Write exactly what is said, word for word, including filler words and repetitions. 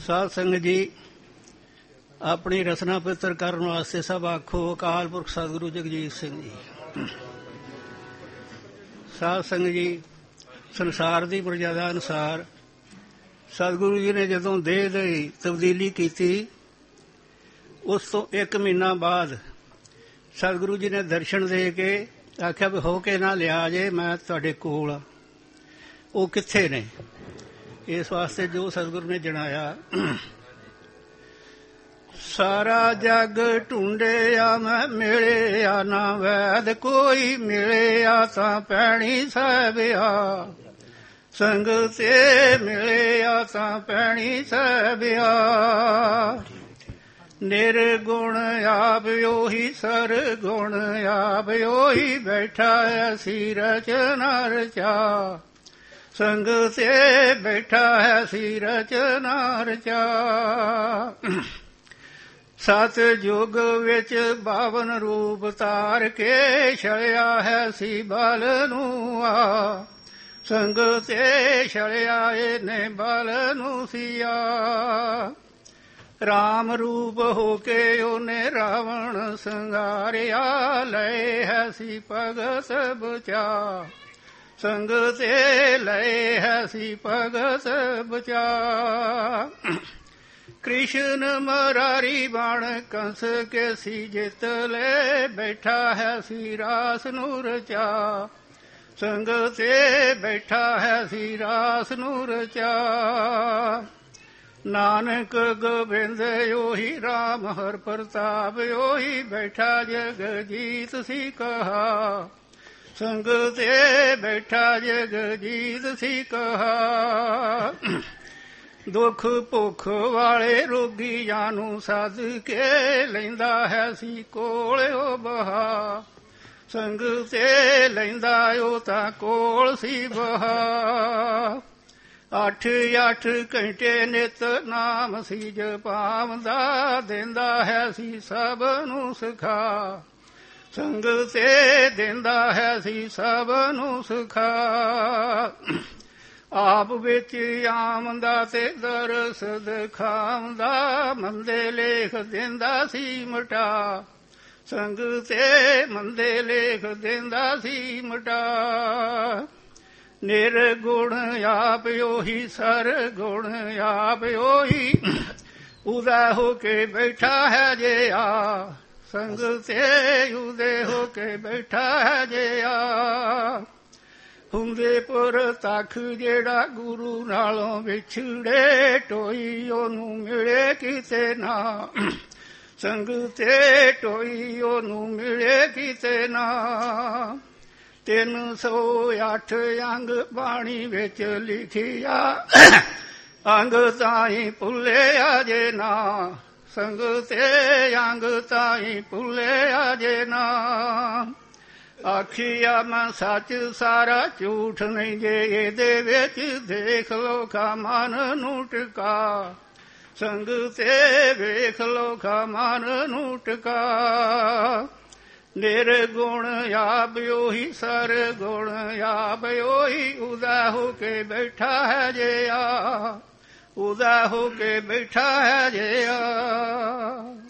ਸਾਧ ਸੰਗਤ ਜੀ, ਆਪਣੀ ਰਸਨਾ ਪਵਿੱਤਰ ਕਰਨ ਵਾਸਤੇ ਸਭ ਆਖੋ ਅਕਾਲ ਪੁਰਖ ਸਤਿਗੁਰੂ ਜਗਜੀਤ ਸਿੰਘ ਜੀ। ਸਾਧ ਸੰਗਤ ਜੀ, ਸੰਸਾਰ ਦੀ ਮਰਜ਼ਾਦਾ ਅਨੁਸਾਰ ਸਤਿਗੁਰੂ ਜੀ ਨੇ ਜਦੋਂ ਦੇਹ ਦੀ ਤਬਦੀਲੀ ਕੀਤੀ, ਉਸ ਤੋਂ ਇੱਕ ਮਹੀਨਾ ਬਾਅਦ ਸਤਿਗੁਰੂ ਜੀ ਨੇ ਦਰਸ਼ਨ ਦੇ ਕੇ ਆਖਿਆ ਵੀ ਹੋ ਕੇ ਨਾ ਲਿਆ ਜੇ, ਮੈਂ ਤੁਹਾਡੇ ਕੋਲ। ਉਹ ਕਿੱਥੇ ਨੇ? ਇਸ ਵਾਸਤੇ ਜੋ ਸਤਿਗੁਰੂ ਨੇ ਜਣਾਇਆ, ਸਾਰਾ ਜਗ ਢੂੰਡਿਆ ਮੈਂ ਮਿਲਿਆ ਨਾ ਵੈਦ ਕੋਈ, ਮਿਲਿਆ ਤਾਂ ਭੈਣੀ ਸਾਹਿਬਿਆ ਸੰਗ ਤੇ ਮਿਲਿਆ ਤਾਂ ਭੈਣੀ ਸਾਹਿਬਿਆ। ਨਿਰਗੁਣ ਆਪ ਉਹੀ ਸਰਗੁਣ ਆਪ ਉਹੀ, ਬੈਠਾ ਅਸੀਂ ਰਚਨਾ ਰਚਾ ਸੰਗ ਤੇ ਬੈਠਾ ਹੈ ਸੀ ਰਚਨਾ ਰਚਾ। ਸਤ ਯੁਗ ਵਿੱਚ ਬਾਵਨ ਰੂਪ ਤਾਰ ਕੇ ਛਲਿਆ ਹੈ ਸੀ ਬਲ ਨੂੰ ਆ ਸੰਗ ਤੇ ਛਲਿਆ ਇਹਨੇ ਬਲ ਨੂੰ ਸੀਆ। ਰਾਮ ਰੂਪ ਹੋ ਕੇ ਉਹਨੇ ਰਾਵਣ ਸੰਘਾਰਿਆ, ਲਏ ਹੈ ਸੀ ਭਗਤ ਬਚਾ ਸੰਗ ਤੇ ਲਏ ਹੈ ਸੀ ਭਗਤ ਬਚਾ। ਕ੍ਰਿਸ਼ਨ ਮਰਾਰੀ ਬਾਣ ਕੰਸ ਕੇ ਸੀ ਜਿੱਤ ਲੈ, ਬੈਠਾ ਹੈ ਸੀ ਰਾਸ ਨੂੰ ਰਚਾ ਸੰਗ ਤੇ ਬੈਠਾ ਹੈ ਸੀ ਰਾਸ ਨੂੰ ਰਚਾ। ਨਾਨਕ ਗੋਬਿੰਦ ਉਹੀ ਰਾਮ ਹਰ ਪ੍ਰਤਾਪ ਉਹੀ, ਬੈਠਾ ਜਗਜੀਤ ਸੀ ਕਹਾ ਸੰਗ ਤੇ ਬੈਠਾ ਜਗਜੀਤ ਸੀ ਕਹਾ। ਦੁੱਖ ਭੁੱਖ ਵਾਲੇ ਰੋਗੀਆਂ ਨੂੰ ਸੱਦ ਕੇ ਲੈਂਦਾ ਹੈ ਸੀ ਕੋਲ ਉਹ ਬਹਾ ਸੰਗ ਤੇ ਲੈਂਦਾ ਉਹ ਤਾਂ ਕੋਲ ਸੀ ਬਹਾ। ਅੱਠ ਅੱਠ ਘੰਟੇ ਨਿਤ ਨਾਮ ਸੀ ਜਪਾਵਦਾ, ਦਿੰਦਾ ਹੈ ਸੀ ਸਭ ਨੂੰ ਸਿਖਾ ਸੰਗ ਤੇ ਦਿੰਦਾ ਹੈ ਸੀ ਸਭ ਨੂੰ ਸਿਖਾ। ਆਪ ਵਿੱਚ ਆਮਦਾ ਤੇ ਦਰਸ ਦਿਖਾਉਂਦਾ, ਮੰਦੇ ਲੇਖ ਦਿੰਦਾ ਸੀ ਮਿਟਾ ਸੰਗ ਤੇ ਮੰਦੇ ਲੇਖ ਦਿੰਦਾ ਸੀ ਮਿਟਾ। ਨਿਰਗੁਣ ਆਪ ਉਹੀ ਸਰਗੁਣ ਆਪ ਉਹੀ, ਉਦਾ ਹੋ ਕੇ ਬੈਠਾ ਹੈ ਜੇ ਆ ਸੰਗ ਤੇ ਉਦੇ ਹੋ ਕੇ ਬੈਠਾ ਹੈ ਜੇ ਆ। ਹੁੰਦੇ ਪੁਰ ਤੱਕ ਜਿਹੜਾ ਗੁਰੂ ਨਾਲੋਂ ਵਿਛੜੇ, ਟੋਈ ਉਹਨੂੰ ਮਿਲੇ ਕਿਤੇ ਨਾ ਸੰਗ ਤੇ ਟੋਈ ਉਹਨੂੰ ਮਿਲੇ ਕਿਤੇ ਨਾ। ਤਿੰਨ ਸੌ ਅੱਠ ਅੰਗ ਬਾਣੀ ਵਿੱਚ ਲਿਖਿਆ, ਅੰਗ ਤਾਈ ਭੁੱਲਿਆ ਜੇ ਨਾ ਸੰਗ ਤੇ ਅੰਗ ਤਾਈ ਭੁੱਲਿਆ ਜੇ ਨਾ। ਆਖਿਆ ਮੈਂ ਸੱਚ ਸਾਰਾ ਝੂਠ ਨਹੀਂ ਜੇ ਇਹਦੇ ਵਿੱਚ, ਦੇਖ ਲੋ ਖਾ ਮਨ ਨੂੰ ਟਿਕਾ ਸੰਗ ਤੇ ਵੇਖ ਲੋ ਖਾ ਮਨ ਨੂੰ ਟਿਕਾ। ਨਿਰਗੁਣ ਆਪ ਉਹੀ ਸਰਗੁਣ ਆਪ ਉਹੀ, ਉਦਾ ਹੋ ਕੇ ਬੈਠਾ ਹੈ ਜੇ ਆ ਉਦਾ ਹੋ ਕੇ ਬੈਠਾ ਹੈ ਜੇ ਆ।